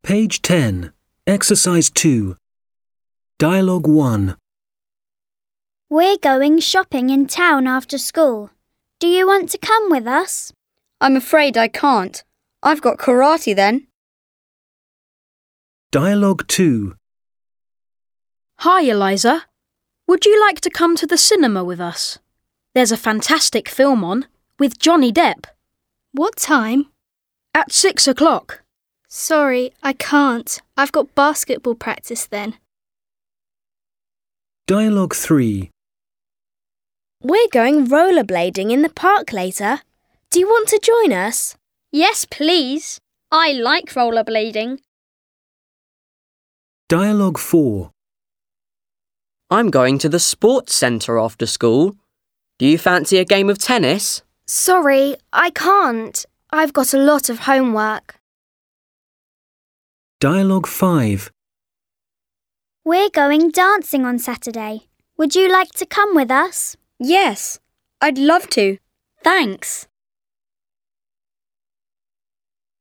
Page 10. Exercise 2. Dialogue 1. We're going shopping in town after school. Do you want to come with us? I'm afraid I can't. I've got karate then. Dialogue 2. Hi, Eliza. Would you like to come to the cinema with us? There's a fantastic film on, with Johnny Depp. What time? At 6 o'clock. Sorry, I can't. I've got basketball practice then. Dialogue 3. We're going rollerblading in the park later. Do you want to join us? Yes, please. I like rollerblading. Dialogue 4. I'm going to the sports centre after school. Do you fancy a game of tennis? Sorry, I can't. I've got a lot of homework. Dialogue 5. We're going dancing on Saturday. Would you like to come with us? Yes, I'd love to. Thanks.